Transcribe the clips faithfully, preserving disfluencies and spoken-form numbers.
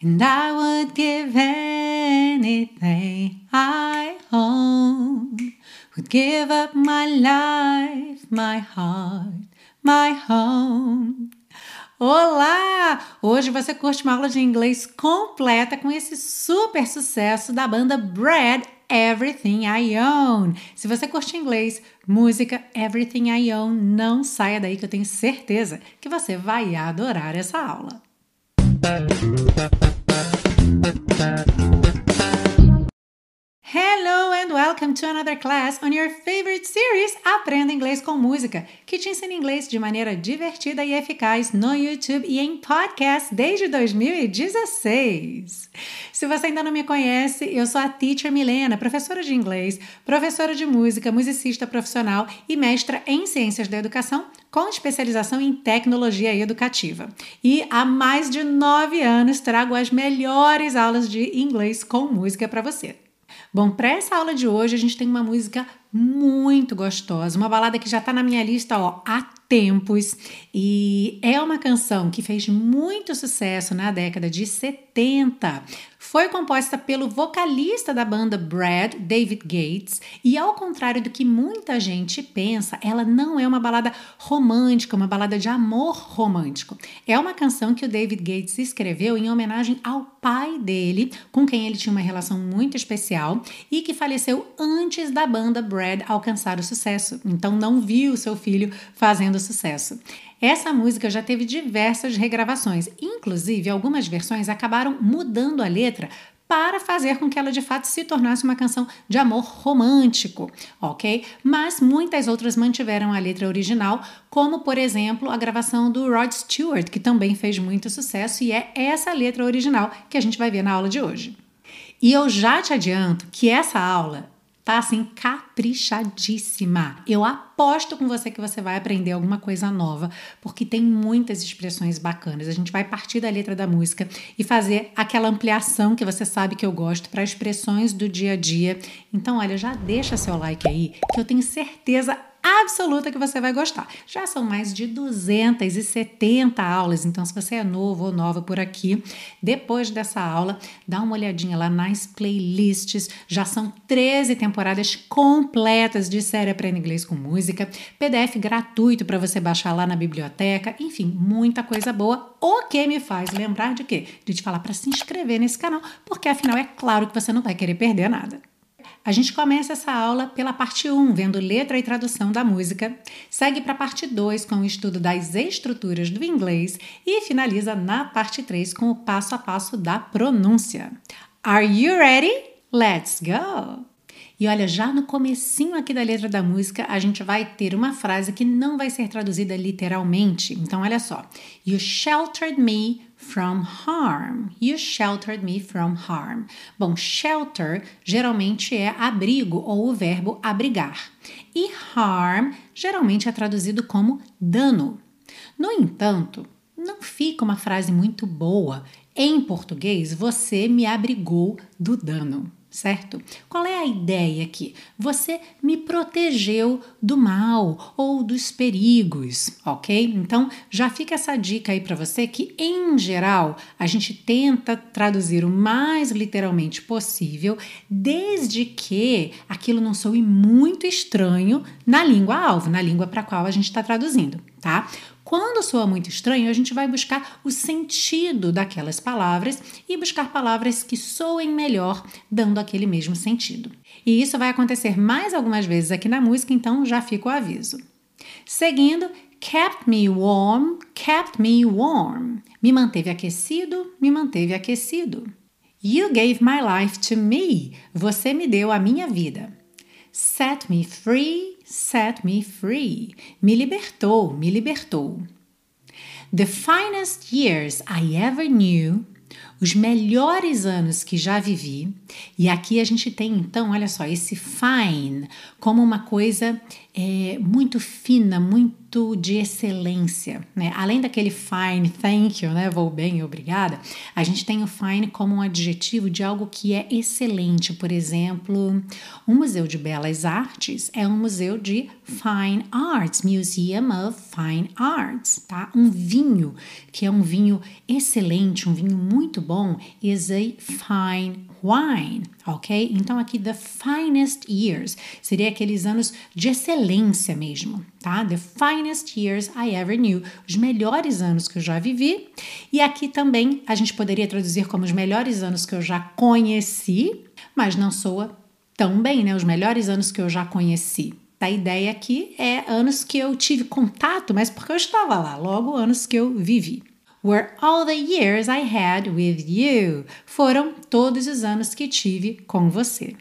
And I would give anything I own. Would give up my life, my heart, my home. Olá! Hoje você curte uma aula de inglês completa com esse super sucesso da banda Bread, Everything I Own. Se você curte inglês, música, Everything I Own, não saia daí que eu tenho certeza que você vai adorar essa aula. Hello and welcome to another class on your favorite series Aprenda Inglês com Música, que te ensina inglês de maneira divertida e eficaz no YouTube e em podcast desde dois mil e dezesseis. Se você ainda não me conhece, eu sou a Teacher Milena, professora de inglês, professora de música, musicista profissional e mestra em Ciências da Educação com especialização em tecnologia educativa. E há mais de nove anos trago as melhores aulas de inglês com música para você. Bom, para essa aula de hoje a gente tem uma música muito gostosa, uma balada que já está na minha lista ó, há tempos e é uma canção que fez muito sucesso na década de setenta. Foi composta pelo vocalista da banda Bread, David Gates, e ao contrário do que muita gente pensa, ela não é uma balada romântica, uma balada de amor romântico. É uma canção que o David Gates escreveu em homenagem ao pai dele, com quem ele tinha uma relação muito especial e que faleceu antes da banda Bread alcançar o sucesso. Então não viu seu filho fazendo sucesso. Essa música já teve diversas regravações, inclusive algumas versões acabaram mudando a letra para fazer com que ela de fato se tornasse uma canção de amor romântico, ok? Mas muitas outras mantiveram a letra original, como por exemplo a gravação do Rod Stewart, que também fez muito sucesso e é essa letra original que a gente vai ver na aula de hoje. E eu já te adianto que essa aula tá assim caprichadíssima. Eu aposto com você que você vai aprender alguma coisa nova, porque tem muitas expressões bacanas. A gente vai partir da letra da música e fazer aquela ampliação que você sabe que eu gosto para expressões do dia a dia. Então, olha, já deixa seu like aí, que eu tenho certeza absoluta que você vai gostar. Já são mais de duzentas e setenta aulas, então se você é novo ou nova por aqui, depois dessa aula, dá uma olhadinha lá nas playlists. Já são treze temporadas completas de série Aprenda Inglês com Música, P D F gratuito para você baixar lá na biblioteca, enfim, muita coisa boa, o que me faz lembrar de quê? De te falar para se inscrever nesse canal, porque afinal é claro que você não vai querer perder nada. A gente começa essa aula pela parte um, vendo letra e tradução da música, segue para a parte dois com o estudo das estruturas do inglês e finaliza na parte três com o passo a passo da pronúncia. Are you ready? Let's go! E olha, já no comecinho aqui da letra da música, a gente vai ter uma frase que não vai ser traduzida literalmente. Então, olha só. You sheltered me from harm. You sheltered me from harm. Bom, shelter geralmente é abrigo ou o verbo abrigar. E harm geralmente é traduzido como dano. No entanto, não fica uma frase muito boa. Em português, você me abrigou do dano. Certo? Qual é a ideia aqui? Você me protegeu do mal ou dos perigos, ok? Então, já fica essa dica aí para você que, em geral, a gente tenta traduzir o mais literalmente possível, desde que aquilo não soe muito estranho na língua-alvo, na língua para a qual a gente está traduzindo, tá? Quando soa muito estranho, a gente vai buscar o sentido daquelas palavras e buscar palavras que soem melhor, dando aquele mesmo sentido. E isso vai acontecer mais algumas vezes aqui na música, então já fica o aviso. Seguindo, kept me warm, kept me warm. Me manteve aquecido, me manteve aquecido. You gave my life to me. Você me deu a minha vida. Set me free, set me free. Me libertou, me libertou. The finest years I ever knew. Os melhores anos que já vivi. E aqui a gente tem, então, olha só, esse fine como uma coisa é, muito fina, muito de excelência, né? Além daquele fine, thank you, né? Vou bem, obrigada. A gente tem o fine como um adjetivo de algo que é excelente. Por exemplo, um museu de belas artes é um museu de fine arts, Museum of Fine Arts, tá? Um vinho, que é um vinho excelente, um vinho muito bom, is a fine wine, ok? Então aqui the finest years seria aqueles anos de excelência mesmo, tá? The finest years I ever knew, os melhores anos que eu já vivi. E aqui também a gente poderia traduzir como os melhores anos que eu já conheci, mas não soa tão bem, né? Os melhores anos que eu já conheci. A ideia aqui é anos que eu tive contato, mas porque eu estava lá, logo anos que eu vivi. Were all the years I had with you. Foram todos os anos que tive com você.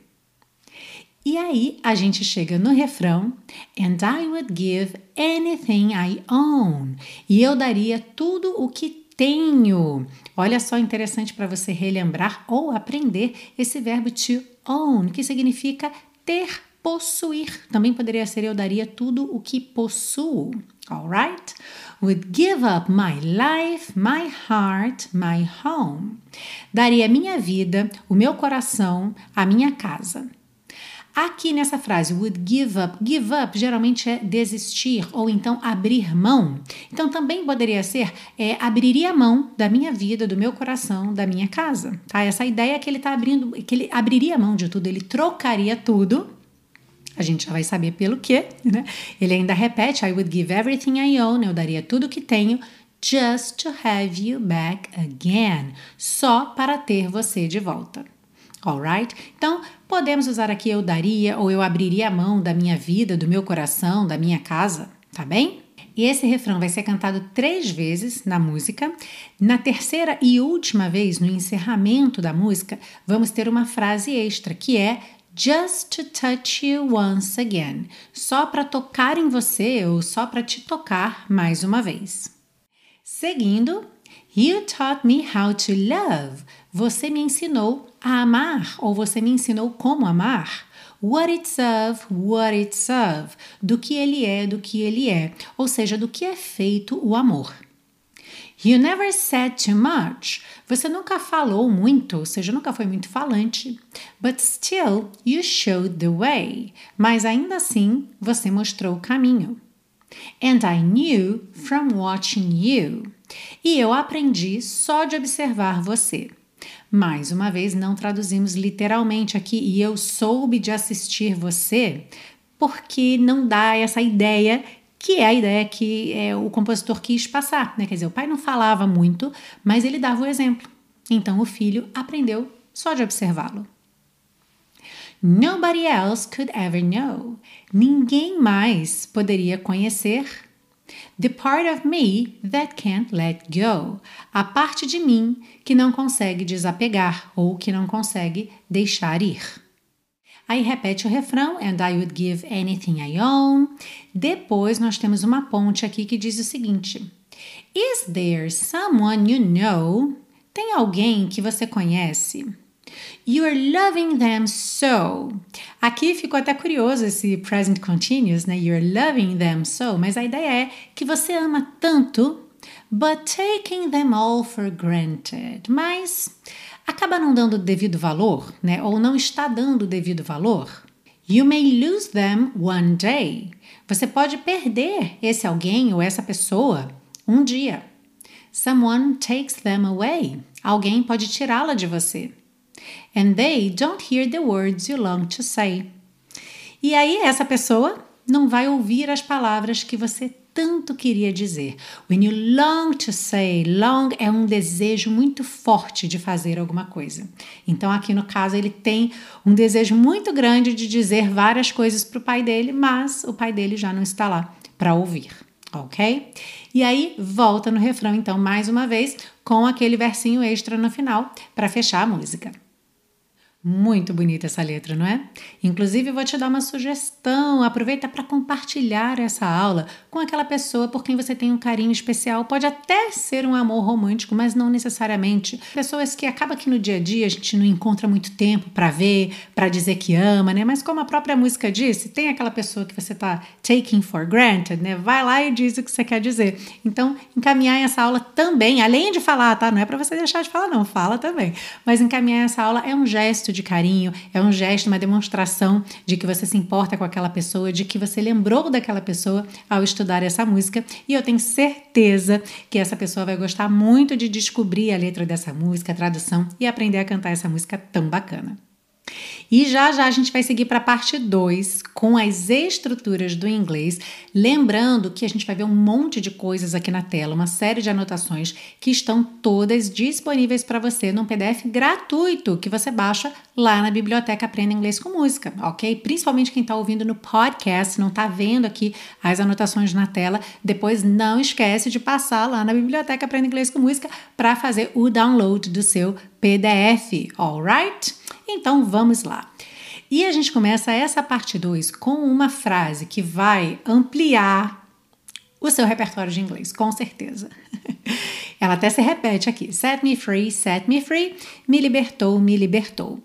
E aí a gente chega no refrão. And I would give anything I own. E eu daria tudo o que tenho. Olha só, interessante para você relembrar ou aprender esse verbo to own, que significa ter, possuir. Também poderia ser eu daria tudo o que possuo. Alright? Would give up my life, my heart, my home. Daria minha vida, o meu coração, a minha casa. Aqui nessa frase, would give up, give up geralmente é desistir ou então abrir mão. Então também poderia ser, é, abriria mão da minha vida, do meu coração, da minha casa. Tá? Essa ideia é que ele está abrindo, que ele abriria mão de tudo, ele trocaria tudo. A gente já vai saber pelo quê, né? Ele ainda repete, I would give everything I own, eu daria tudo que tenho, just to have you back again, só para ter você de volta. Alright? Então, podemos usar aqui eu daria ou eu abriria a mão da minha vida, do meu coração, da minha casa, tá bem? E esse refrão vai ser cantado três vezes na música. Na terceira e última vez, no encerramento da música, vamos ter uma frase extra, que é just to touch you once again. Só para tocar em você ou só para te tocar mais uma vez. Seguindo, you taught me how to love. Você me ensinou a amar ou você me ensinou como amar. What it's of, what it's of. Do que ele é, do que ele é. Ou seja, do que é feito o amor. You never said too much. Você nunca falou muito, ou seja, nunca foi muito falante. But still, you showed the way. Mas ainda assim, você mostrou o caminho. And I knew from watching you. E eu aprendi só de observar você. Mais uma vez, não traduzimos literalmente aqui. E eu soube de assistir você, porque não dá essa ideia que é a ideia que é, o compositor quis passar, né? Quer dizer, o pai não falava muito, mas ele dava o exemplo. Então, o filho aprendeu só de observá-lo. Nobody else could ever know. Ninguém mais poderia conhecer. The part of me that can't let go. A parte de mim que não consegue desapegar ou que não consegue deixar ir. Aí repete o refrão, and I would give anything I own. Depois nós temos uma ponte aqui que diz o seguinte. Is there someone you know? Tem alguém que você conhece? You're loving them so. Aqui ficou até curioso esse present continuous, né? You're loving them so. Mas a ideia é que você ama tanto, but taking them all for granted. Mas acaba não dando o devido valor, né? Ou não está dando o devido valor. You may lose them one day. Você pode perder esse alguém ou essa pessoa um dia. Someone takes them away. Alguém pode tirá-la de você. And they don't hear the words you long to say. E aí essa pessoa não vai ouvir as palavras que você tanto queria dizer. When you long to say, long é um desejo muito forte de fazer alguma coisa. Então aqui no caso ele tem um desejo muito grande de dizer várias coisas para o pai dele, mas o pai dele já não está lá para ouvir, ok? E aí volta no refrão então mais uma vez com aquele versinho extra no final para fechar a música. Muito bonita essa letra, não é? Inclusive, eu vou te dar uma sugestão. Aproveita para compartilhar essa aula com aquela pessoa por quem você tem um carinho especial. Pode até ser um amor romântico, mas não necessariamente. Pessoas que acaba que no dia a dia a gente não encontra muito tempo para ver, para dizer que ama, né? Mas como a própria música disse, tem aquela pessoa que você tá taking for granted, né? Vai lá e diz o que você quer dizer. Então, encaminhar essa aula também, além de falar, tá? Não é para você deixar de falar, não. Fala também. Mas encaminhar essa aula é um gesto de carinho, é um gesto, uma demonstração de que você se importa com aquela pessoa, de que você lembrou daquela pessoa ao estudar essa música, e eu tenho certeza que essa pessoa vai gostar muito de descobrir a letra dessa música, a tradução e aprender a cantar essa música tão bacana. E já já a gente vai seguir para a parte dois com as estruturas do inglês, lembrando que a gente vai ver um monte de coisas aqui na tela, uma série de anotações que estão todas disponíveis para você num P D F gratuito que você baixa lá na biblioteca Aprenda Inglês com Música, ok? Principalmente quem está ouvindo no podcast, não está vendo aqui as anotações na tela, depois não esquece de passar lá na biblioteca Aprenda Inglês com Música para fazer o download do seu P D F, alright? Então vamos lá. E a gente começa essa parte dois com uma frase que vai ampliar o seu repertório de inglês, com certeza. Ela até se repete aqui. Set me free, set me free. Me libertou, me libertou.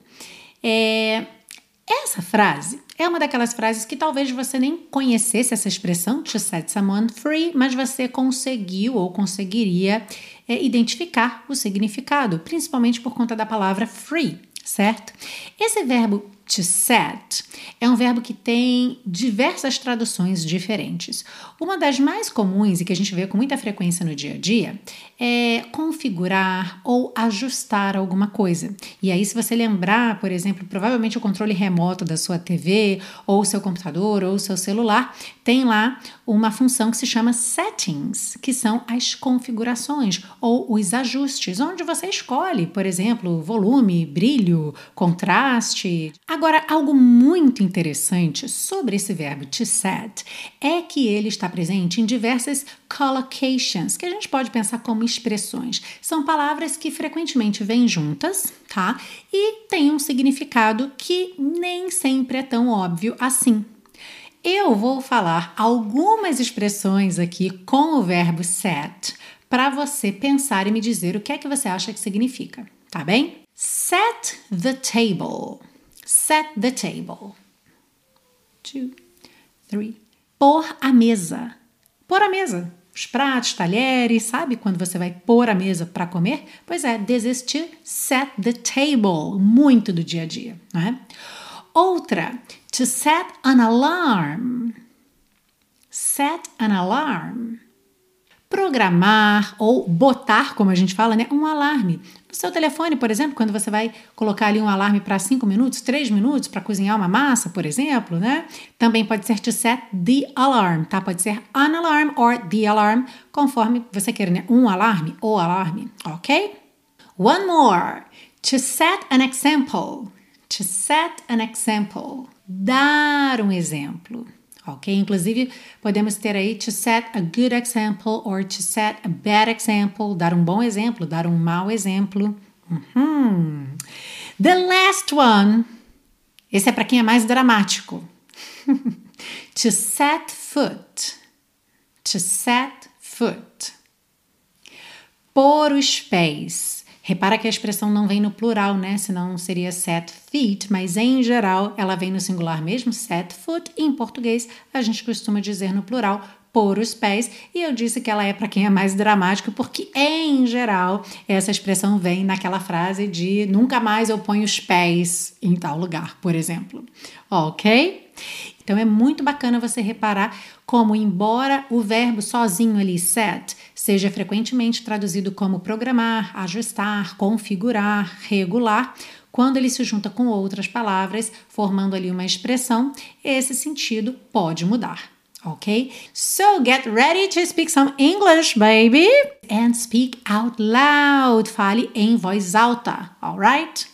É, essa frase é uma daquelas frases que talvez você nem conhecesse essa expressão, to set someone free, mas você conseguiu ou conseguiria é, identificar o significado, principalmente por conta da palavra free, certo? Esse verbo to set é um verbo que tem diversas traduções diferentes. Uma das mais comuns e que a gente vê com muita frequência no dia a dia é configurar ou ajustar alguma coisa. E aí, se você lembrar, por exemplo, provavelmente o controle remoto da sua T V ou o seu computador ou o seu celular, tem lá uma função que se chama settings, que são as configurações ou os ajustes, onde você escolhe, por exemplo, volume, brilho, contraste. Agora, algo muito interessante sobre esse verbo to set é que ele está presente em diversas collocations, que a gente pode pensar como expressões. São palavras que frequentemente vêm juntas, tá? E têm um significado que nem sempre é tão óbvio assim. Eu vou falar algumas expressões aqui com o verbo set para você pensar e me dizer o que é que você acha que significa, tá bem? Set the table. Set the table. Two, three. Pôr a mesa. Pôr a mesa. Os pratos, talheres, sabe quando você vai pôr a mesa para comer? Pois é, this is to set the table. Muito do dia a dia, não é? Outra, to set an alarm. Set an alarm. Programar ou botar, como a gente fala, né, um alarme. No seu telefone, por exemplo, quando você vai colocar ali um alarme para cinco minutos, três minutos para cozinhar uma massa, por exemplo, né? Também pode ser to set the alarm, tá? Pode ser an alarm or the alarm, conforme você queira, né? Um alarme ou alarme, ok? One more. To set an example. To set an example. Dar um exemplo. Ok? Inclusive, podemos ter aí to set a good example or to set a bad example, dar um bom exemplo, dar um mau exemplo. Uhum. The last one, esse é para quem é mais dramático. To set foot. To set foot. Pôr os pés. Repara que a expressão não vem no plural, né? Senão seria set feet, mas em geral ela vem no singular mesmo, set foot. E em português a gente costuma dizer no plural, pôr os pés. E eu disse que ela é para quem é mais dramático, porque em geral essa expressão vem naquela frase de nunca mais eu ponho os pés em tal lugar, por exemplo. Ok? Então é muito bacana você reparar como, embora o verbo sozinho ali, set, seja frequentemente traduzido como programar, ajustar, configurar, regular, quando ele se junta com outras palavras, formando ali uma expressão, esse sentido pode mudar. Ok? So get ready to speak some English, baby! And speak out loud. Fale em voz alta, alright?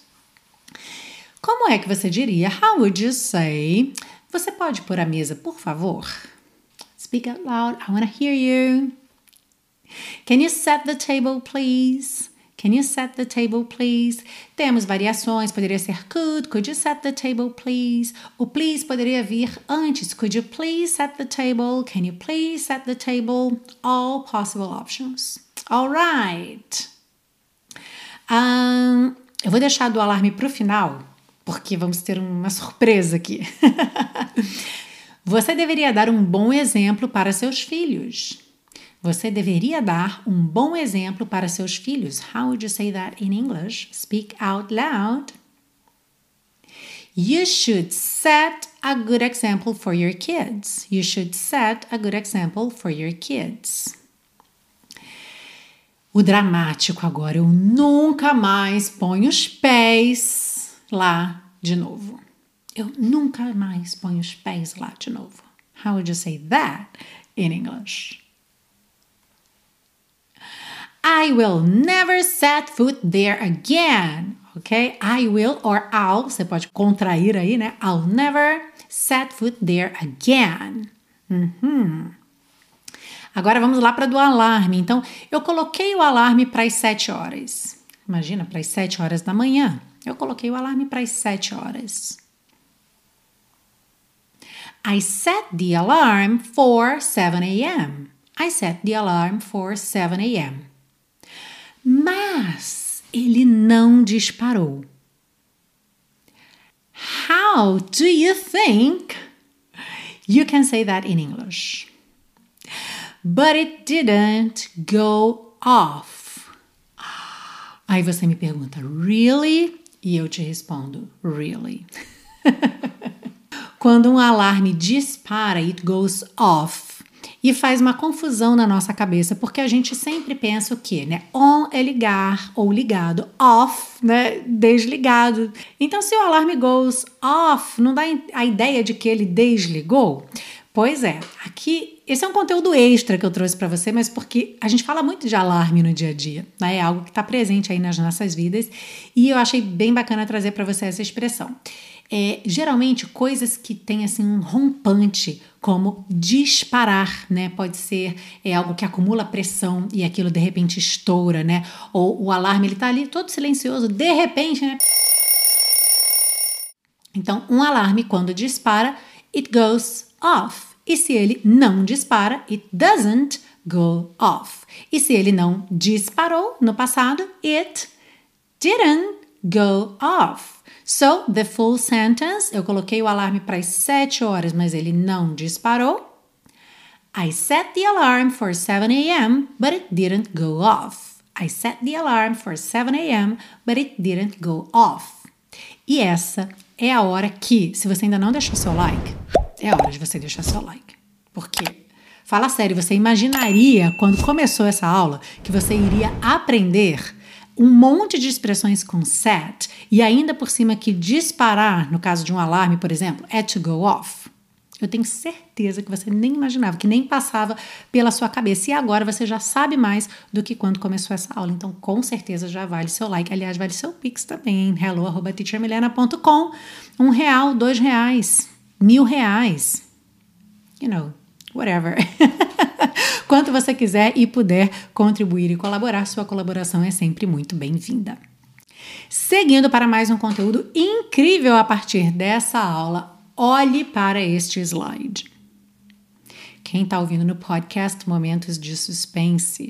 Como é que você diria? How would you say? Você pode pôr a mesa, por favor? Speak out loud. I want to hear you. Can you set the table, please? Can you set the table, please? Temos variações, poderia ser could, could you set the table, please? O please poderia vir antes, could you please set the table? Can you please set the table? All possible options. All right. Um, eu vou deixar do alarme para o final, porque vamos ter uma surpresa aqui. Você deveria dar um bom exemplo para seus filhos. Você deveria dar um bom exemplo para seus filhos. How would you say that in English? Speak out loud. You should set a good example for your kids. You should set a good example for your kids. O dramático agora. Eu nunca mais ponho os pés lá de novo. Eu nunca mais ponho os pés lá de novo. How would you say that in English? I will never set foot there again. Ok? I will or I'll. Você pode contrair aí, né? I'll never set foot there again. Uhum. Agora vamos lá para do alarme. Então, eu coloquei o alarme para as sete horas. Imagina, para as sete horas da manhã. Eu coloquei o alarme para as sete horas. I set the alarm for seven a.m. I set the alarm for seven a.m. Mas ele não disparou. How do you think you can say that in English? But it didn't go off. Aí você me pergunta, really? E eu te respondo, really. Quando um alarme dispara, it goes off. E faz uma confusão na nossa cabeça, porque a gente sempre pensa o quê, né? On é ligar ou ligado, off, né? Desligado. Então, se o alarme goes off, não dá a ideia de que ele desligou? Pois é, aqui, esse é um conteúdo extra que eu trouxe para você, mas porque a gente fala muito de alarme no dia a dia, né? É algo que está presente aí nas nossas vidas e eu achei bem bacana trazer para você essa expressão. É, geralmente, coisas que têm assim, um rompante, como disparar, né? Pode ser é, algo que acumula pressão e aquilo de repente estoura, né? Ou o alarme ele tá ali todo silencioso, de repente, né? Então, um alarme, quando dispara, it goes off. E se ele não dispara, it doesn't go off. E se ele não disparou no passado, it didn't go off. So, the full sentence, eu coloquei o alarme para as sete horas, mas ele não disparou. I set the alarm for seven a.m., but it didn't go off. I set the alarm for seven a.m., but it didn't go off. E essa é a hora que, se você ainda não deixou seu like, é a hora de você deixar seu like. Porque, fala sério, você imaginaria, quando começou essa aula, que você iria aprender um monte de expressões com set e ainda por cima que disparar, no caso de um alarme, por exemplo, é to go off. Eu tenho certeza que você nem imaginava, que nem passava pela sua cabeça. E agora você já sabe mais do que quando começou essa aula. Então, com certeza, já vale seu like. Aliás, vale seu Pix também. hello arroba teacher milena ponto com. Um real, dois reais, mil reais. You know, whatever. Quanto você quiser e puder contribuir e colaborar, sua colaboração é sempre muito bem-vinda. Seguindo para mais um conteúdo incrível a partir dessa aula, olhe para este slide. Quem está ouvindo no podcast, momentos de suspense.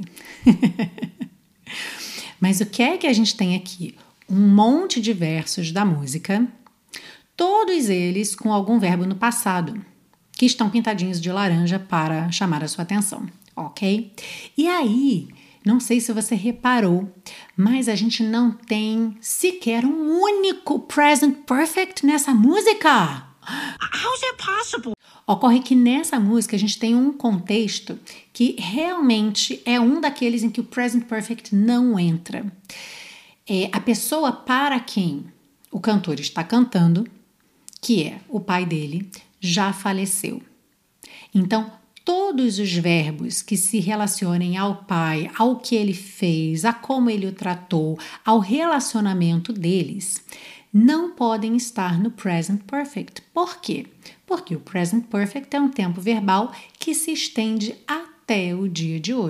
Mas o que é que a gente tem aqui? Um monte de versos da música, todos eles com algum verbo no passado, que estão pintadinhos de laranja para chamar a sua atenção. Ok? E aí, não sei se você reparou, mas a gente não tem sequer um único present perfect nessa música. How is that possible? Ocorre que nessa música a gente tem um contexto que realmente é um daqueles em que o present perfect não entra. É a pessoa para quem o cantor está cantando, que é o pai dele, já faleceu. Então, todos os verbos que se relacionem ao pai, ao que ele fez, a como ele o tratou, ao relacionamento deles, não podem estar no present perfect. Por quê? Porque o present perfect é um tempo verbal que se estende até o dia de hoje.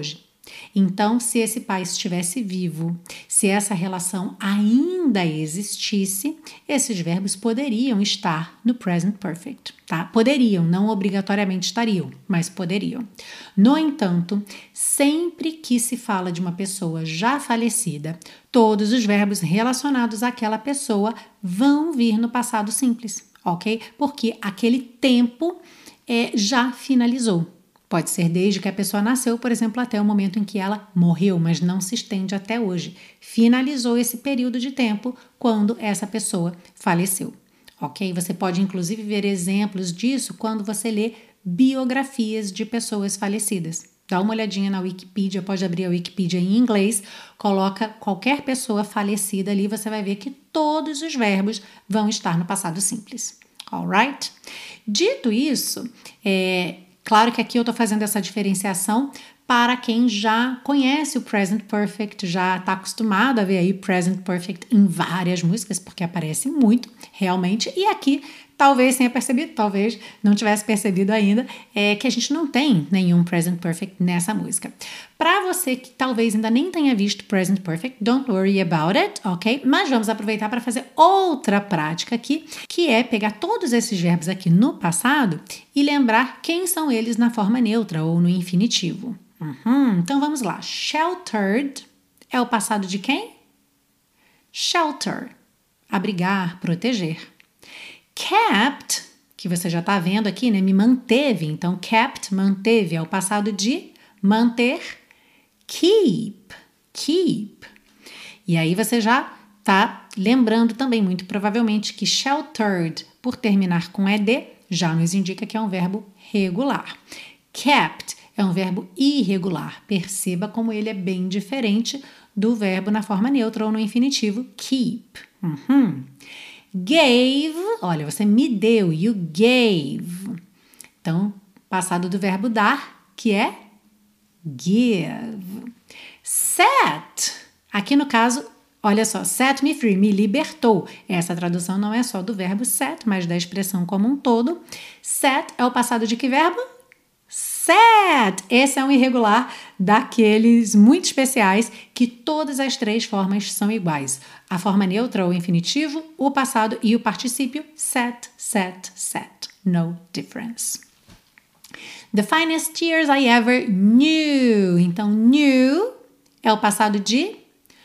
Então, se esse pai estivesse vivo, se essa relação ainda existisse, esses verbos poderiam estar no present perfect, tá? Poderiam, não obrigatoriamente estariam, mas poderiam. No entanto, sempre que se fala de uma pessoa já falecida, todos os verbos relacionados àquela pessoa vão vir no passado simples, ok? Porque aquele tempo é, já finalizou. Pode ser desde que a pessoa nasceu, por exemplo, até o momento em que ela morreu, mas não se estende até hoje. Finalizou esse período de tempo quando essa pessoa faleceu, ok? Você pode, inclusive, ver exemplos disso quando você lê biografias de pessoas falecidas. Dá uma olhadinha na Wikipedia, pode abrir a Wikipedia em inglês, coloca qualquer pessoa falecida ali, você vai ver que todos os verbos vão estar no passado simples, alright? Dito isso, é... Claro que aqui eu estou fazendo essa diferenciação para quem já conhece o Present Perfect, já está acostumado a ver aí Present Perfect em várias músicas, porque aparece muito, realmente. E aqui, talvez tenha percebido, talvez não tivesse percebido ainda, é que a gente não tem nenhum Present Perfect nessa música. Para você que talvez ainda nem tenha visto Present Perfect, don't worry about it, ok? Mas vamos aproveitar para fazer outra prática aqui, que é pegar todos esses verbos aqui no passado e lembrar quem são eles na forma neutra ou no infinitivo. Uhum, então vamos lá. Sheltered é o passado de quem? Shelter, abrigar, proteger. Kept, que você já está vendo aqui, né? Me manteve. Então, kept, manteve, é o passado de manter. Keep, keep. E aí você já está lembrando também, muito provavelmente, que sheltered, por terminar com ed, já nos indica que é um verbo regular. Kept é um verbo irregular. Perceba como ele é bem diferente do verbo na forma neutra ou no infinitivo keep. Uhum. Gave, olha, você me deu, you gave. Então, passado do verbo dar, que é give. Set, aqui no caso, olha só, set me free, me libertou. Essa tradução não é só do verbo set, mas da expressão como um todo. Set é o passado de que verbo? Set! Esse é um irregular daqueles muito especiais que todas as três formas são iguais. A forma neutra ou infinitivo, o passado e o particípio. Set, set, set. No difference. The finest years I ever knew. Então, knew é o passado de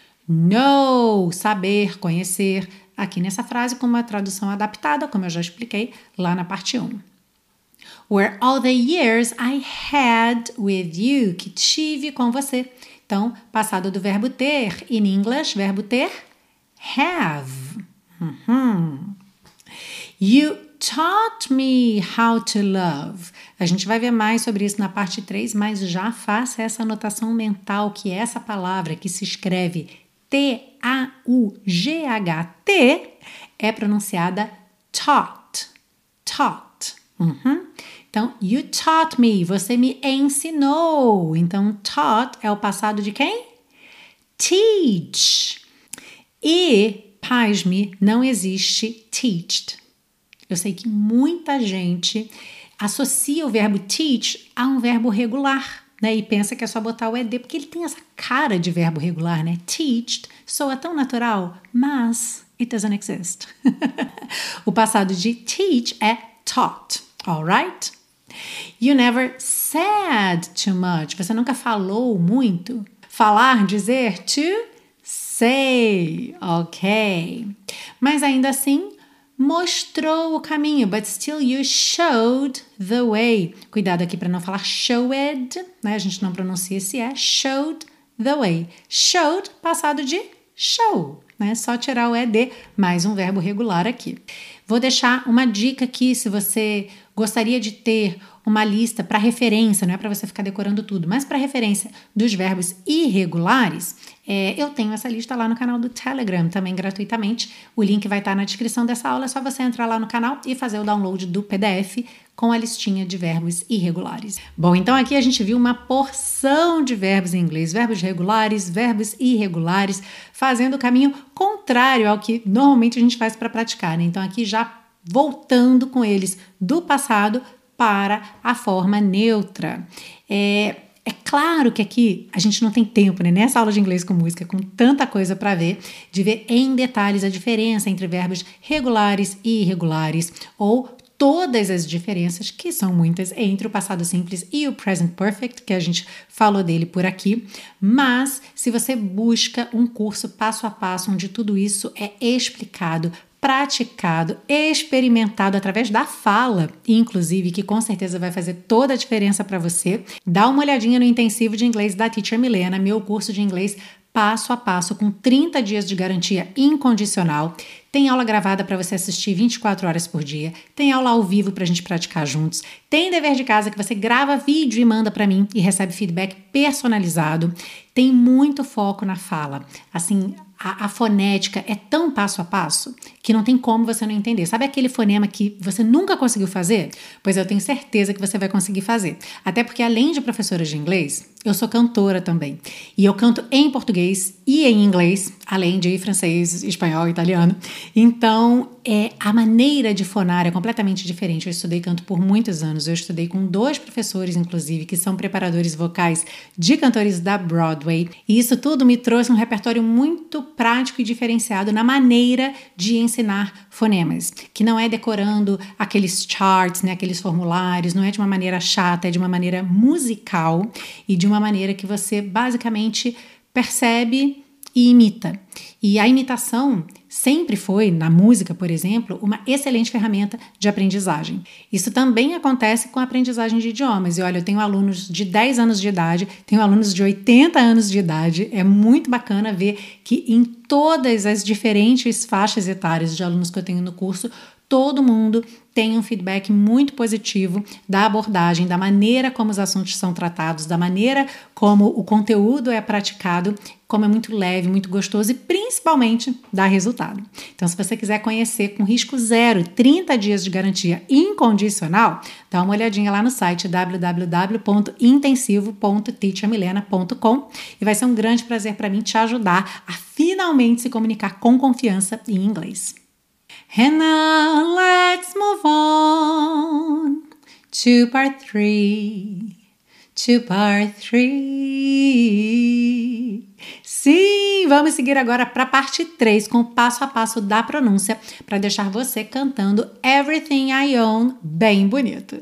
know, saber, conhecer. Aqui nessa frase com uma tradução adaptada, como eu já expliquei lá na parte um. Were all the years I had with you, que tive com você. Então, passado do verbo ter, in English, verbo ter, have. Uhum. You taught me how to love. A gente vai ver mais sobre isso na parte três, mas já faça essa anotação mental que essa palavra que se escreve T A U G H T é pronunciada taught. Taught. Uhum. Então, you taught me, você me ensinou. Então, taught é o passado de quem? Teach. E, pasme, não existe teached. Eu sei que muita gente associa o verbo teach a um verbo regular, né? E pensa que é só botar o ed, porque ele tem essa cara de verbo regular, né? Teached soa tão natural, mas it doesn't exist. O passado de teach é taught, alright? You never said too much. Você nunca falou muito. Falar, dizer, to say, ok. Mas ainda assim, mostrou o caminho, but still you showed the way. Cuidado aqui para não falar showed, né? A gente não pronuncia esse é, showed the way. Showed, passado de show, né? Só tirar o ed, mais um verbo regular aqui. Vou deixar uma dica aqui, se você gostaria de ter uma lista para referência, não é para você ficar decorando tudo, mas para referência dos verbos irregulares, é, eu tenho essa lista lá no canal do Telegram, também gratuitamente. O link vai estar na descrição dessa aula, é só você entrar lá no canal e fazer o download do P D F com a listinha de verbos irregulares. Bom, então aqui a gente viu uma porção de verbos em inglês, verbos regulares, verbos irregulares, fazendo o caminho contrário ao que normalmente a gente faz para praticar, né? Então aqui já voltando com eles do passado para a forma neutra. É, É claro que aqui a gente não tem tempo, né? Nessa aula de inglês com música, com tanta coisa para ver, de ver em detalhes a diferença entre verbos regulares e irregulares, ou todas as diferenças, que são muitas, entre o passado simples e o present perfect, que a gente falou dele por aqui. Mas, se você busca um curso passo a passo, onde tudo isso é explicado, praticado, experimentado através da fala, inclusive, que com certeza vai fazer toda a diferença para você, dá uma olhadinha no intensivo de inglês da Teacher Milena, meu curso de inglês passo a passo, com trinta dias de garantia incondicional. Tem aula gravada para você assistir vinte e quatro horas por dia. Tem aula ao vivo para a gente praticar juntos. Tem dever de casa que você grava vídeo e manda para mim e recebe feedback personalizado. Tem muito foco na fala. Assim, a, a fonética é tão passo a passo que não tem como você não entender. Sabe aquele fonema que você nunca conseguiu fazer? Pois eu tenho certeza que você vai conseguir fazer. Até porque, além de professora de inglês, eu sou cantora também. E eu canto em português e em inglês, além de francês, espanhol e italiano. Então, é, a maneira de fonar é completamente diferente. Eu estudei canto por muitos anos. Eu estudei com dois professores, inclusive, que são preparadores vocais de cantores da Broadway. E isso tudo me trouxe um repertório muito prático e diferenciado na maneira de ensinar fonemas, que não é decorando aqueles charts, né, aqueles formulários, não é de uma maneira chata, é de uma maneira musical e de uma maneira que você basicamente percebe e imita. E a imitação sempre foi, na música, por exemplo, uma excelente ferramenta de aprendizagem. Isso também acontece com a aprendizagem de idiomas. E olha, eu tenho alunos de dez anos de idade, tenho alunos de oitenta anos de idade. É muito bacana ver que em todas as diferentes faixas etárias de alunos que eu tenho no curso, todo mundo tem um feedback muito positivo da abordagem, da maneira como os assuntos são tratados, da maneira como o conteúdo é praticado, como é muito leve, muito gostoso e principalmente dá resultado. Então, se você quiser conhecer com risco zero, trinta dias de garantia incondicional, dá uma olhadinha lá no site w w w ponto intensivo ponto teacher milena ponto com e vai ser um grande prazer para mim te ajudar a finalmente se comunicar com confiança em inglês. And now let's move on to part three, to part three. Sim, vamos seguir agora para a parte três com o passo a passo da pronúncia para deixar você cantando Everything I Own bem bonito.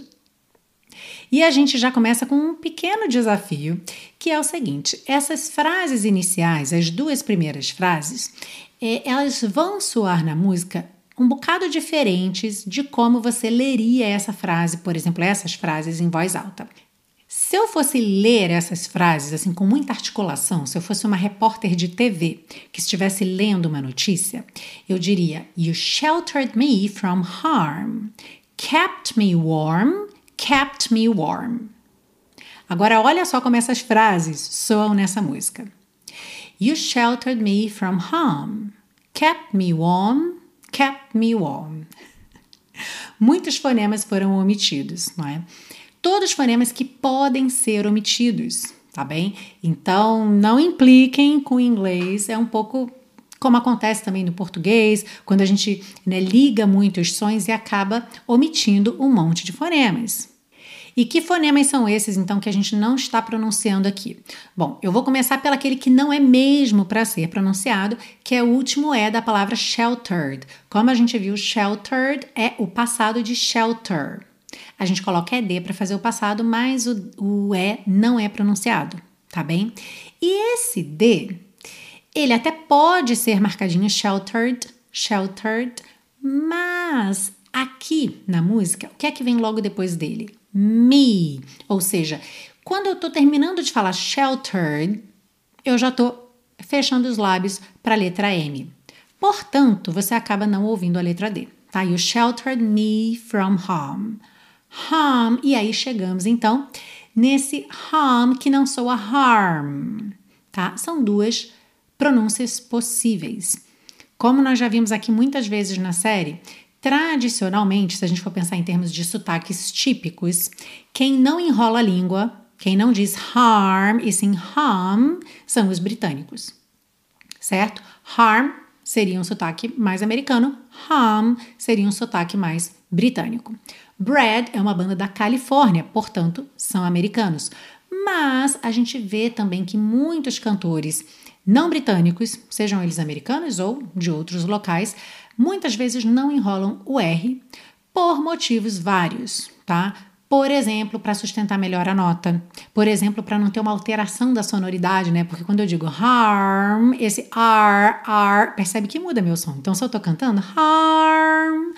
E a gente já começa com um pequeno desafio, que é o seguinte: essas frases iniciais, as duas primeiras frases, é, elas vão soar na música um bocado diferentes de como você leria essa frase, por exemplo, essas frases em voz alta. Se eu fosse ler essas frases assim com muita articulação, se eu fosse uma repórter de T V que estivesse lendo uma notícia, eu diria: You sheltered me from harm, kept me warm, kept me warm. Agora olha só como essas frases soam nessa música. You sheltered me from harm, kept me warm, kept me warm. Muitos fonemas foram omitidos, não é? Todos fonemas que podem ser omitidos, tá bem? Então, não impliquem com o inglês, é um pouco como acontece também no português, quando a gente, né, liga muito os sons e acaba omitindo um monte de fonemas. E que fonemas são esses, então, que a gente não está pronunciando aqui? Bom, eu vou começar pelo aquele que não é mesmo para ser pronunciado, que é o último E da palavra sheltered. Como a gente viu, sheltered é o passado de shelter. A gente coloca E D para fazer o passado, mas o, o E não é pronunciado, tá bem? E esse D, ele até pode ser marcadinho sheltered, sheltered, mas aqui na música, o que é que vem logo depois dele? Me, ou seja, quando eu estou terminando de falar sheltered, eu já estou fechando os lábios para a letra M. Portanto, você acaba não ouvindo a letra D, tá? You sheltered me from harm. Harm, e aí chegamos então nesse harm que não soa harm, tá? São duas pronúncias possíveis. Como nós já vimos aqui muitas vezes na série, tradicionalmente, se a gente for pensar em termos de sotaques típicos, quem não enrola a língua, quem não diz harm e sim harm, são os britânicos, certo? Harm seria um sotaque mais americano, harm seria um sotaque mais britânico. Bread é uma banda da Califórnia, portanto, são americanos. Mas a gente vê também que muitos cantores não britânicos, sejam eles americanos ou de outros locais, muitas vezes não enrolam o R por motivos vários, tá? Por exemplo, para sustentar melhor a nota. Por exemplo, para não ter uma alteração da sonoridade, né? Porque quando eu digo harm, esse R, R, percebe que muda meu som. Então, se eu tô cantando harm,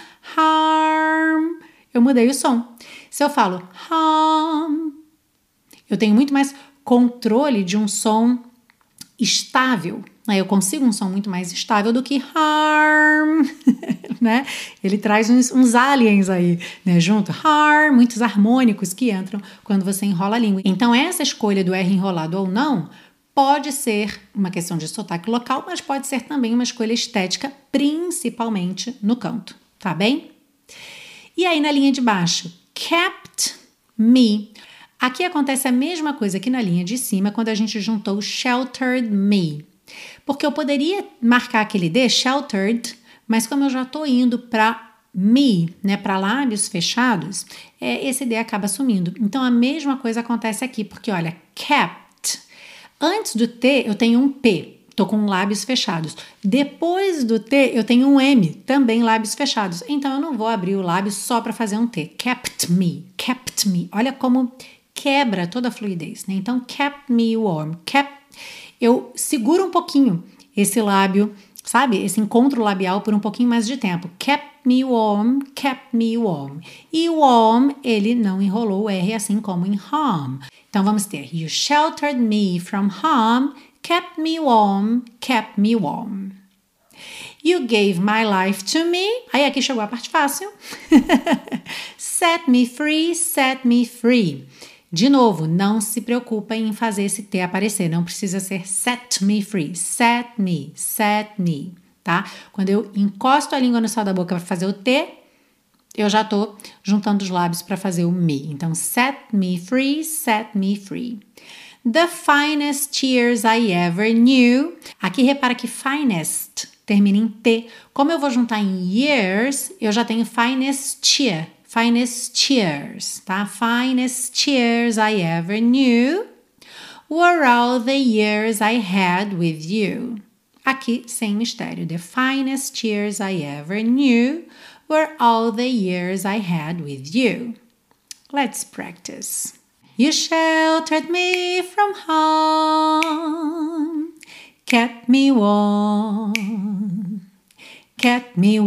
harm, eu mudei o som. Se eu falo harm, eu tenho muito mais controle de um som estável, né? Eu consigo um som muito mais estável do que harm, né? Ele traz uns, uns aliens aí, né? Junto, harm, muitos harmônicos que entram quando você enrola a língua. Então, essa escolha do R enrolado ou não pode ser uma questão de sotaque local, mas pode ser também uma escolha estética, principalmente no canto, tá bem? E aí, na linha de baixo, kept me. Aqui acontece a mesma coisa que na linha de cima, quando a gente juntou sheltered me. Porque eu poderia marcar aquele D, sheltered, mas como eu já estou indo para me, né, para lábios fechados, é, esse D acaba sumindo. Então, a mesma coisa acontece aqui, porque olha, kept. Antes do T, eu tenho um P, estou com lábios fechados. Depois do T, eu tenho um M, também lábios fechados. Então, eu não vou abrir o lábio só para fazer um T. Kept me, kept me. Olha como quebra toda a fluidez, né? Então, kept me warm. Kept, eu seguro um pouquinho esse lábio, sabe? Esse encontro labial por um pouquinho mais de tempo. Kept me warm, kept me warm. E warm, ele não enrolou o R assim como em harm. Então, vamos ter you sheltered me from harm, kept me warm, kept me warm. You gave my life to me. Aí aqui chegou a parte fácil. Set me free, set me free. De novo, não se preocupa em fazer esse T aparecer. Não precisa ser set me free. Set me, set me, tá? Quando eu encosto a língua no céu da boca para fazer o T, eu já tô juntando os lábios para fazer o me. Então, set me free, set me free. The finest years I ever knew. Aqui repara que finest termina em T. Como eu vou juntar em years, eu já tenho finest year. Finest years, tá? Finest years I ever knew were all the years I had with you. Aqui, sem mistério. The finest years I ever knew were all the years I had with you. Let's practice. You sheltered me from harm, kept me warm, kept me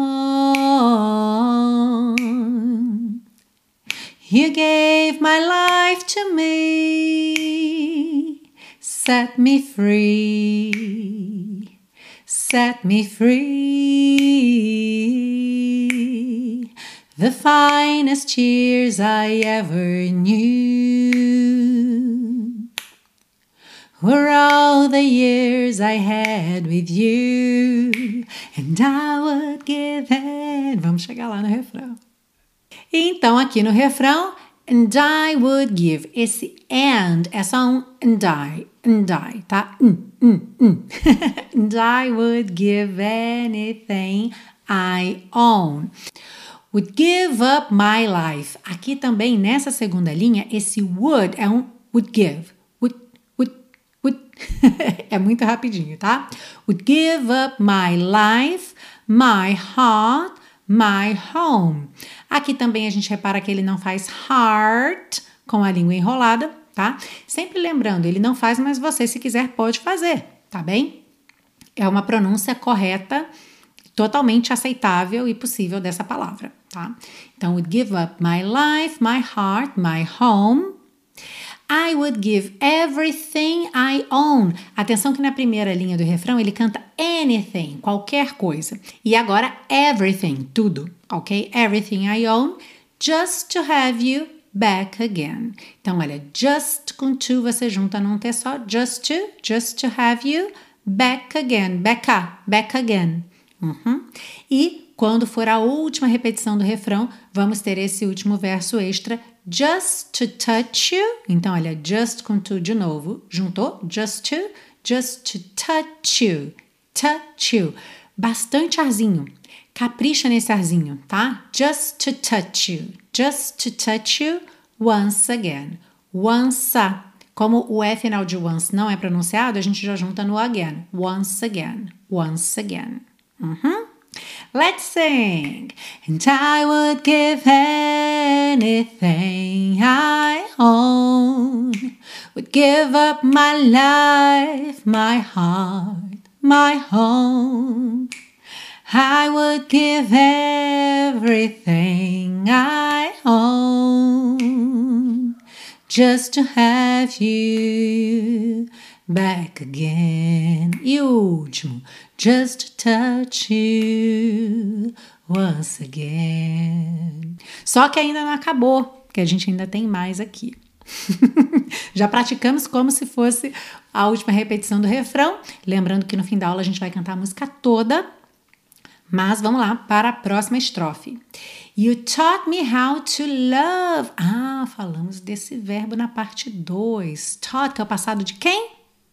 warm. You gave my life to me, set me free, set me free. The finest years I ever knew were all the years I had with you, and I would give it. Vamos chegar lá no refrão. Então, aqui no refrão, and I would give. Esse and é só um and I, and I, tá? Mm, mm, mm. And I would give anything I own. Would give up my life. Aqui também, nessa segunda linha, esse would é um would give. Would, would, would. É muito rapidinho, tá? Would give up my life, my heart, my home. Aqui também a gente repara que ele não faz heart com a língua enrolada, tá? Sempre lembrando, ele não faz, mas você, se quiser, pode fazer, tá bem? É uma pronúncia correta, totalmente aceitável e possível dessa palavra, tá? Então, would give up my life, my heart, my home. I would give everything I own. Atenção que na primeira linha do refrão ele canta anything, qualquer coisa. E agora everything, tudo, ok? Everything I own, just to have you back again. Então, olha, just com to você junta num T só, just to, just to have you back again, back up, back again. Uhum. E quando for a última repetição do refrão, vamos ter esse último verso extra, just to touch you. Então, olha, just com to de novo, juntou, just to, just to touch you, touch you. Bastante arzinho, capricha nesse arzinho, tá? Just to touch you, just to touch you once again. Once, Como o E final de once não é pronunciado, a gente já junta no again. Once again, once again. Uhum. Let's sing. And I would give anything I own. Would give up my life, my heart, my home. I would give everything I own just to have you back again. E o último, just to touch you once again. Só que ainda não acabou, porque a gente ainda tem mais aqui. Já praticamos como se fosse a última repetição do refrão. Lembrando que no fim da aula a gente vai cantar a música toda. Mas vamos lá para a próxima estrofe. You taught me how to love. Ah, falamos desse verbo na parte dois. Taught, que é o passado de quem?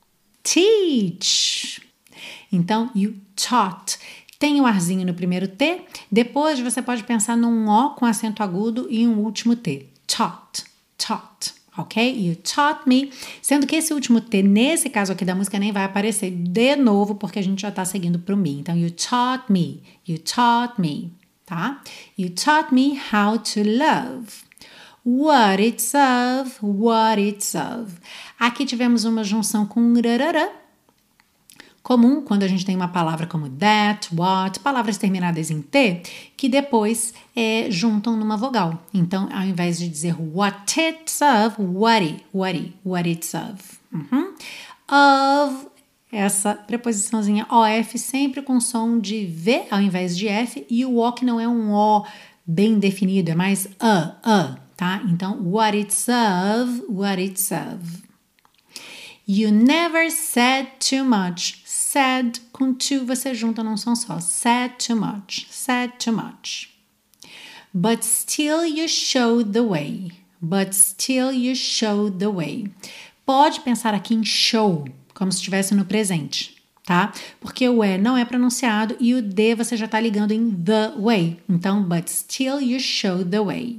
Teach. Então, you taught. Tem o arzinho no primeiro T. Depois você pode pensar num O com acento agudo e um último T. Taught. Taught. Ok? You taught me. Sendo que esse último T, nesse caso aqui da música, nem vai aparecer de novo, porque a gente já está seguindo para o me. Então, you taught me. You taught me. Tá? You taught me how to love. What it's of. What it's of. Aqui tivemos uma junção com rarará. Comum quando a gente tem uma palavra como that, what, palavras terminadas em T, que depois é, juntam numa vogal. Então, ao invés de dizer what it's of, what it, what it, what it's of. Uhum. Of, essa preposiçãozinha O F sempre com som de V ao invés de F, e o O que não é um O bem definido, é mais a, a, tá? Então, what it's of, what it's of. You never said too much. Said com to você junta num som só. Said too much. Said too much. But still you showed the way. But still you showed the way. Pode pensar aqui em show, como se estivesse no presente, tá? Porque o E não é pronunciado e o D você já tá ligando em the way. Então, but still you showed the way.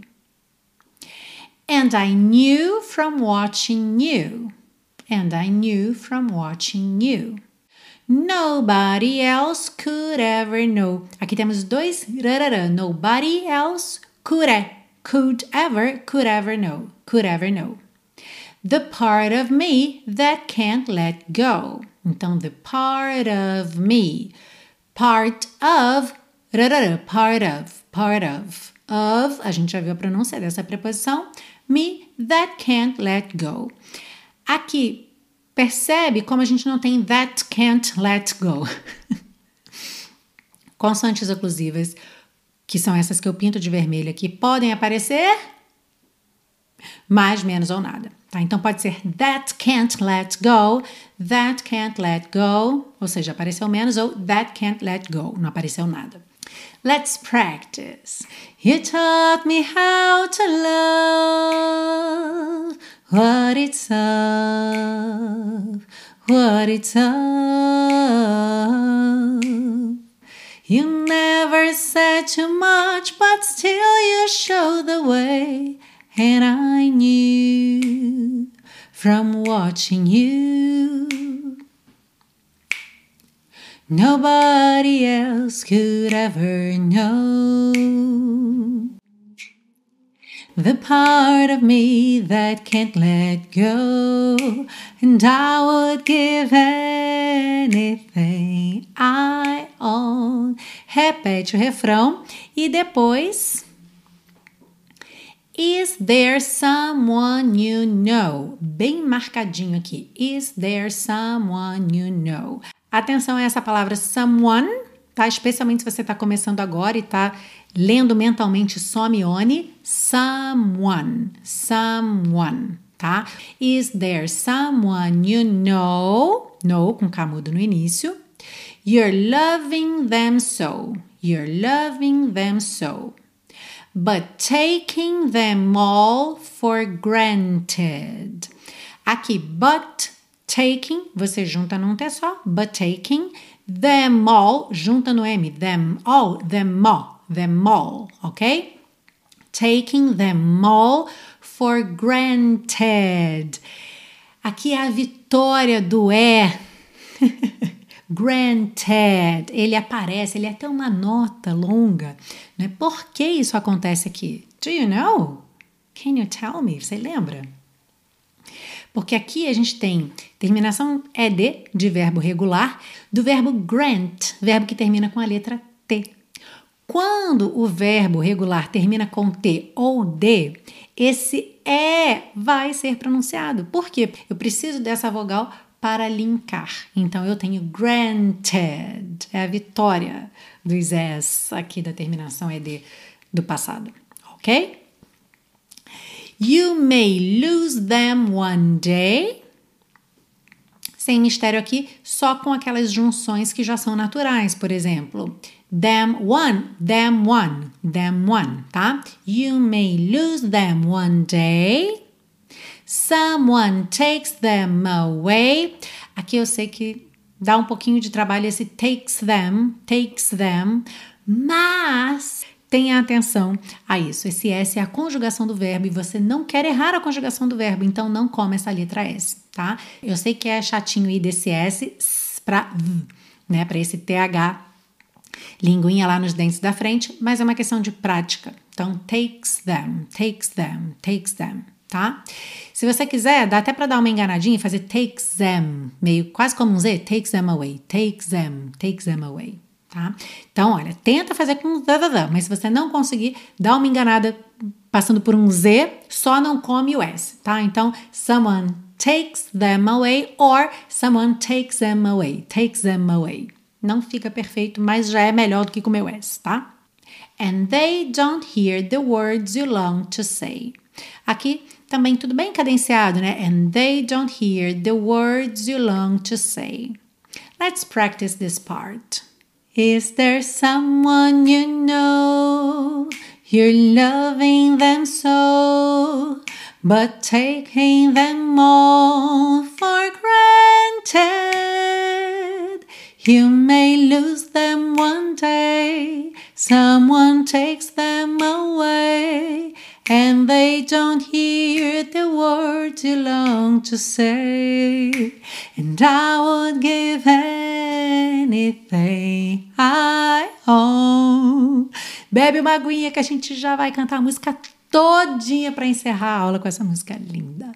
And I knew from watching you. And I knew from watching you. Nobody else could ever know. Aqui temos dois rarará. Nobody else could, could ever, could ever know. Could ever know. The part of me that can't let go. Então, the part of me. Part of, rarará, part of, part of. Of, a gente já viu a pronúncia dessa preposição. Me that can't let go. Aqui, percebe como a gente não tem that can't let go. Consoantes oclusivas, que são essas que eu pinto de vermelho aqui, podem aparecer mais, menos ou nada. Tá? Então pode ser that can't let go, that can't let go, ou seja, apareceu menos, ou that can't let go, não apareceu nada. Let's practice. You taught me how to love. What it's of, what it's of. You never said too much, but still you showed the way. And I knew from watching you. Nobody else could ever know the part of me that can't let go, and I would give anything I own. Repete o refrão e depois... Is there someone you know? Bem marcadinho aqui. Is there someone you know? Atenção a essa palavra someone, tá? Especialmente se você está começando agora e está lendo mentalmente some-one. Someone, someone, tá? Is there someone you know? Know com K mudo no início. You're loving them so. You're loving them so. But taking them all for granted. Aqui, but taking, você junta num T só. But taking them all, junta no M. Them all, them all, them all, ok? Taking them all for granted. Aqui é a vitória do é. Granted. Ele aparece, ele é até uma nota longa. Né? Por que isso acontece aqui? Do you know? Can you tell me? Você lembra? Porque aqui a gente tem terminação ed de verbo regular, do verbo grant, verbo que termina com a letra T. Quando o verbo regular termina com T ou D, esse é vai ser pronunciado. Por quê? Eu preciso dessa vogal para linkar. Então, eu tenho granted, é a vitória dos S aqui da terminação ed do passado, ok? You may lose them one day. Sem mistério aqui, só com aquelas junções que já são naturais, por exemplo. Them one, them one, them one, tá? You may lose them one day. Someone takes them away. Aqui eu sei que dá um pouquinho de trabalho esse takes them, takes them, mas tenha atenção a isso. Esse S é a conjugação do verbo e você não quer errar a conjugação do verbo, então não come essa letra S, tá? Eu sei que é chatinho ir desse S para V, né? Para esse T H, linguinha lá nos dentes da frente, mas é uma questão de prática. Então, takes them, takes them, takes them, tá? Se você quiser, dá até para dar uma enganadinha e fazer takes them, meio quase como um Z, takes them away, takes them, takes them away. Tá? Então, olha, tenta fazer com da, da, da, mas se você não conseguir, dá uma enganada passando por um Z, só não come o S, tá? Então, someone takes them away or someone takes them away, takes them away. Não fica perfeito, mas já é melhor do que comer o S, tá? And they don't hear the words you long to say. Aqui também tudo bem cadenciado, né? And they don't hear the words you long to say. Let's practice this part. Is there someone you know, you're loving them so, but taking them all for granted? You may lose them one day, someone takes them away, and they don't hear the words you long to say. And I would give anything I own. Bebe uma aguinha que a gente já vai cantar a música todinha para encerrar a aula com essa música linda.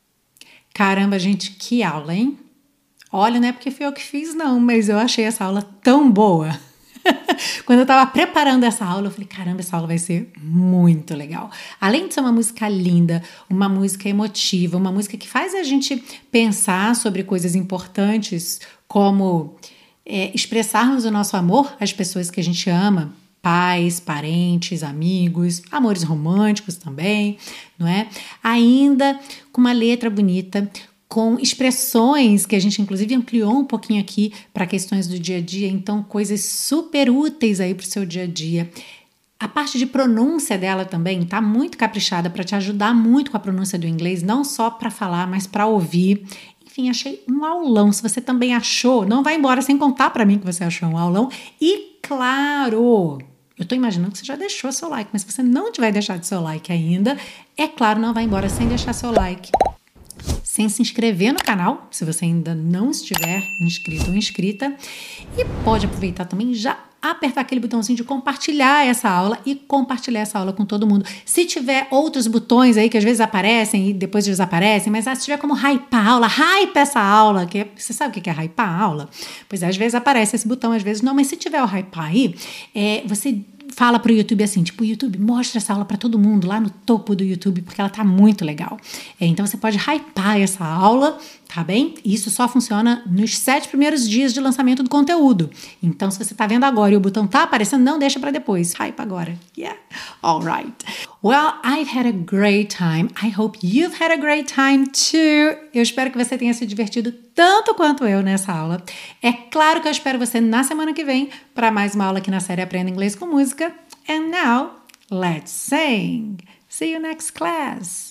Caramba, gente, que aula, hein? Olha, não é porque fui eu que fiz, não, mas eu achei essa aula tão boa. Quando eu estava preparando essa aula, eu falei, caramba, essa aula vai ser muito legal. Além de ser uma música linda, uma música emotiva, uma música que faz a gente pensar sobre coisas importantes, como é, expressarmos o nosso amor às pessoas que a gente ama, pais, parentes, amigos, amores românticos também, não é? Ainda com uma letra bonita, com expressões que a gente inclusive ampliou um pouquinho aqui para questões do dia a dia, então coisas super úteis aí para o seu dia a dia. A parte de pronúncia dela também tá muito caprichada para te ajudar muito com a pronúncia do inglês, não só para falar, mas para ouvir. Enfim, achei um aulão. Se você também achou, não vai embora sem contar para mim que você achou um aulão. E claro, eu tô imaginando que você já deixou seu like, mas se você não tiver deixado seu like ainda, é claro, não vai embora sem deixar seu like. Sem se inscrever no canal, se você ainda não estiver inscrito ou inscrita. E pode aproveitar também já apertar aquele botãozinho de compartilhar essa aula e compartilhar essa aula com todo mundo. Se tiver outros botões aí que às vezes aparecem e depois desaparecem, mas ah, se tiver como hypar a aula, hype essa aula, que é, você sabe o que é hypar a aula? Pois é, às vezes aparece esse botão, às vezes não, mas se tiver o hypar aí, é, você fala pro YouTube assim, tipo, YouTube, mostra essa aula para todo mundo lá no topo do YouTube, porque ela tá muito legal. É, então você pode hypar essa aula, tá bem? Isso só funciona nos sete primeiros dias de lançamento do conteúdo. Então, se você tá vendo agora e o botão tá aparecendo, não deixa para depois. Hype agora. Yeah. All right. Well, I've had a great time. I hope you've had a great time too. Eu espero que você tenha se divertido tanto quanto eu nessa aula. É claro que eu espero você na semana que vem para mais uma aula aqui na série Aprenda Inglês com Música. And now, let's sing. See you next class.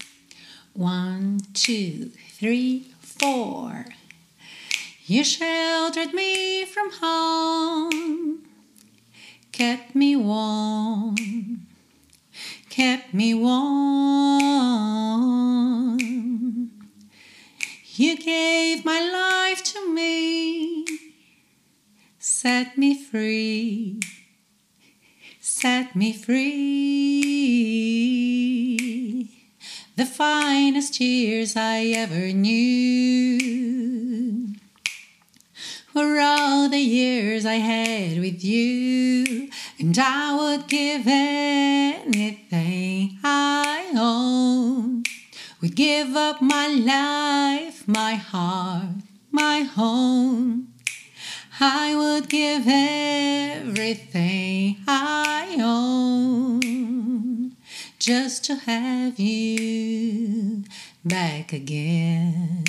One, two, three, four. You sheltered me from harm, kept me warm, kept me warm. You gave my life to me, set me free, set me free. The finest years I ever knew were all the years I had with you, and I would give anything I own. Would give up my life, my heart, my home. I would give everything I own just to have you back again.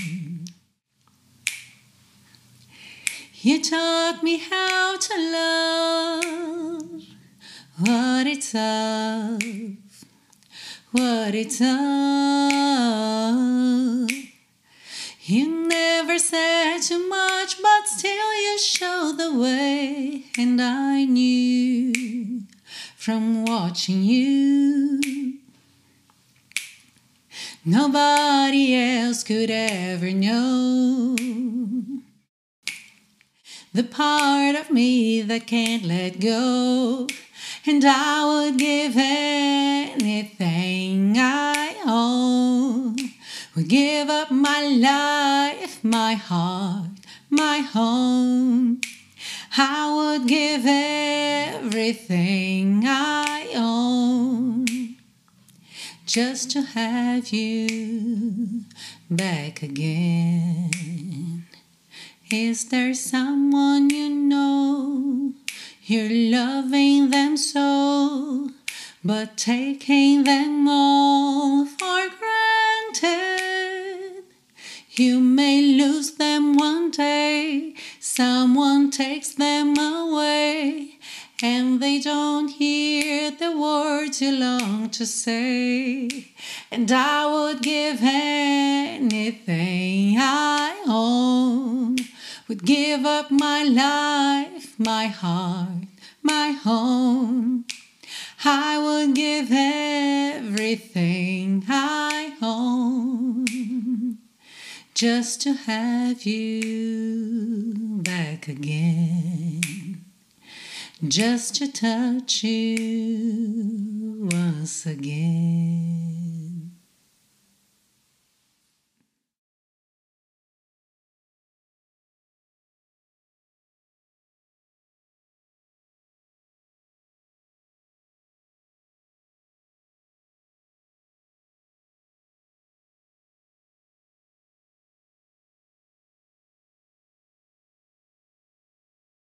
You taught me how to love, what it's of, what it's of. You never said too much, but still you showed the way. And I knew from watching you, nobody else could ever know the part of me that can't let go. And I would give anything I own. Would give up my life, my heart, my home. I would give everything I own just to have you back again. Is there someone you know, you're loving them so, but taking them all for granted? You may lose them one day, someone takes them away, and they don't hear the words you long to say. And I would give anything I own, would give up my life, my heart, my home. I would give everything I own just to have you back again, just to touch you once again.